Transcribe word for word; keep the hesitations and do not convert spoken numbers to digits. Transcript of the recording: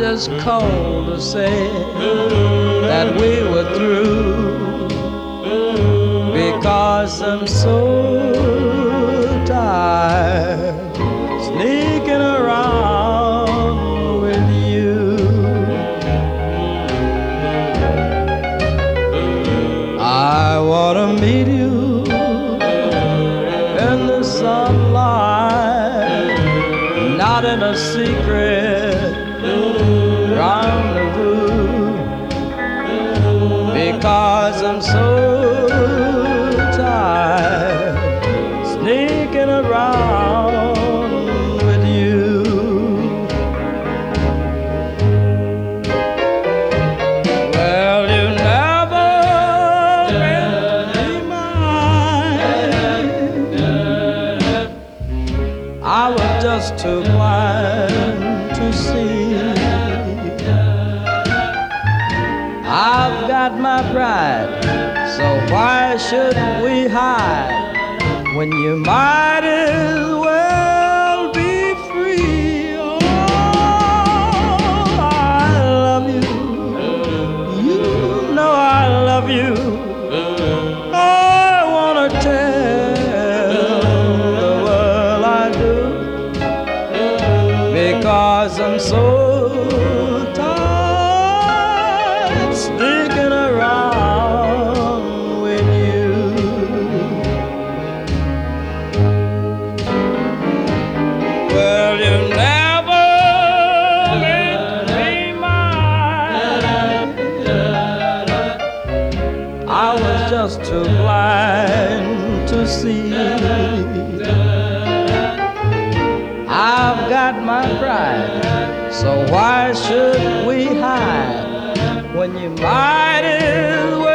just called to say that we were through, because I'm so tired sneaking around with you. I want to meet you in the sunlight, not in a secret rendezvous, because I'm so tired sneaking around with you. Well, you never meant to be mine. I was just too blind to see. I've got my pride, so why shouldn't we hide when you might as well be free? Oh, I love you. You know I love you. I want to tell the world I do, because I'm so tired sticking around with you. Well, you never meant to be mine. I was just too blind to see. I've got my pride, so why should we hide when you might as well